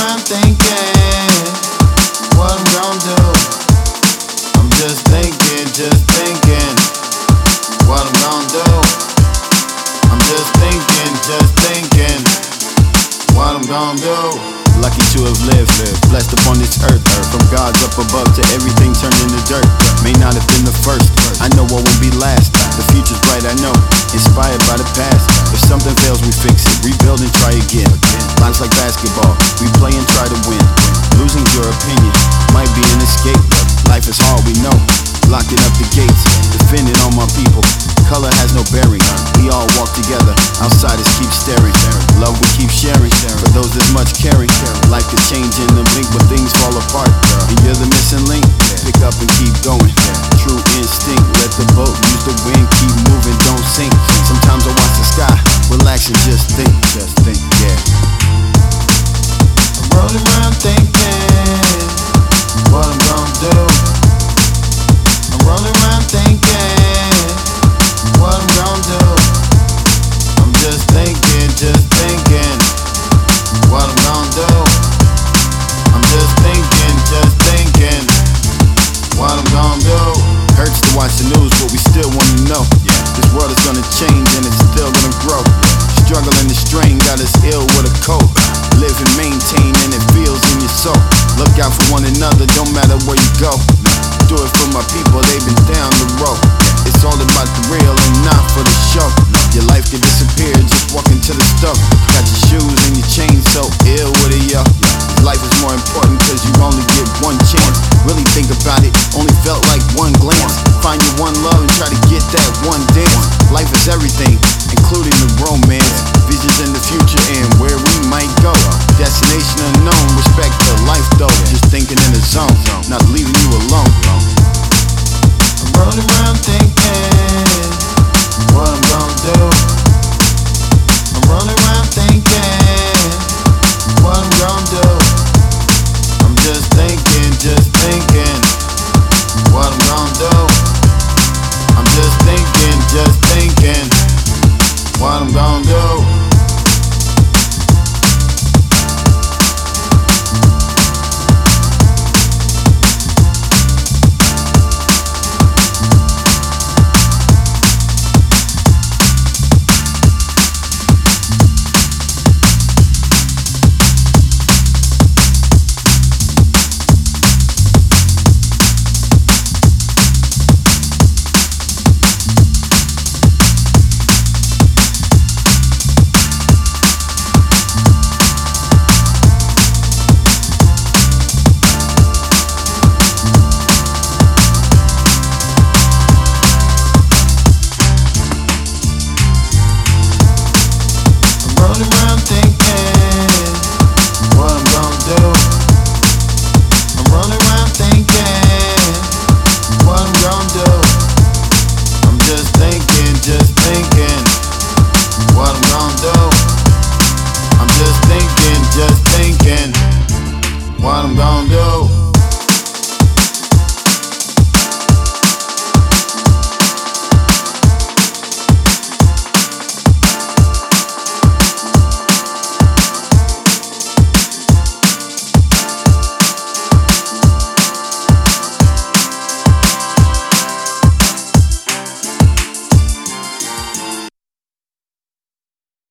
around thinking what I'm gonna do. I'm just thinking what I'm gonna do. I'm just thinking what I'm gonna do. Lucky to have lived, blessed upon this earth. From gods up above to everything turned into dirt. May not have been the first, I know what won't be last. The future's bright, I know, inspired by the past. If something fails, we fix it, rebuild and try again. Life's like basketball, we play and try to win. Losing's your opinion, might be an escape. Life is hard, we know, locking up the gates, defending all my people. Color has no bearing, we all walk together. Outsiders keep staring, love we keep sharing. For those there's much caring, life could change in a blink, but things fall apart. And you're the missing link, pick up and keep going. True instinct, let the boat use the wind. Keep moving, don't sink. Sometimes I watch the sky, relax and just think, yeah. I'm rolling around thinking what I'm gonna do. I'm rolling around thinking what I'm gonna do. I'm just thinking what I'm gonna do. I'm just thinking what I'm gonna do. Hurts to watch the news, but we still wanna know. This world is gonna change and it's still gonna grow. Struggle and the strain got us ill with a cold. Live and maintain and it feels in your soul. Look out for one another, don't matter where you go. Do it for my people, they've been down the road. It's all about the real and not for the show. Your life can disappear just walking to the stove. Got your shoes and your chain so ill with it, yo. Life is more important cause you only get one chance. Really think about it, only felt like one glance. Find your one love and try to get that one dance. Life is everything, including the romance. Visions in the future and where we might go. Destination unknown, respect the life though. Just thinking in the zone, not leaving you alone. I'm rolling around thinking what I'm gonna do. I'm rolling around thinking what I'm gonna do. I'm just thinking what I'm gonna do. I'm just thinking what I'm gonna do. Rolling around thinking what I'm gonna do. I'm rolling around thinking what I'm gonna do. I'm just thinking what I'm gonna do. I'm just thinking what I'm gonna do.